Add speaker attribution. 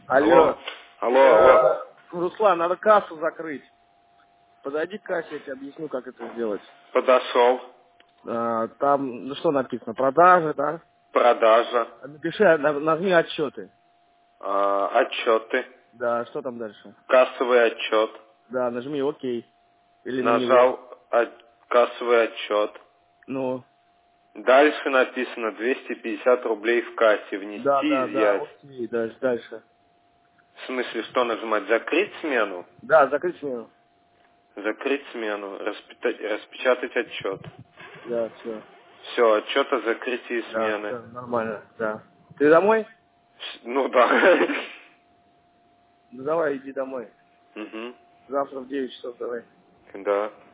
Speaker 1: Алло.
Speaker 2: Алло.
Speaker 1: Руслан, надо кассу закрыть. Подойди к кассе, я тебе объясню, как это сделать.
Speaker 2: Подошел.
Speaker 1: Там, ну что написано, продажи, да?
Speaker 2: Продажа.
Speaker 1: Напиши, нажми отчеты.
Speaker 2: Отчеты.
Speaker 1: Да, что там дальше?
Speaker 2: Кассовый отчет.
Speaker 1: Да, нажми ОК. Или на него.
Speaker 2: Нажал кассовый отчет.
Speaker 1: Ну.
Speaker 2: Дальше написано 250 рублей в кассе.
Speaker 1: Да,
Speaker 2: Внести,
Speaker 1: да, да,
Speaker 2: изъять.
Speaker 1: окей, дальше.
Speaker 2: В смысле, что нажимать? Закрыть смену?
Speaker 1: Да, закрыть смену.
Speaker 2: Закрыть смену. Распечатать отчет.
Speaker 1: Да, все.
Speaker 2: Все, отчет о закрытии
Speaker 1: Да,
Speaker 2: смены.
Speaker 1: все, нормально, да. Ты домой?
Speaker 2: Ну да.
Speaker 1: Ну давай, иди домой.
Speaker 2: Угу.
Speaker 1: Завтра в 9 часов давай.
Speaker 2: Да.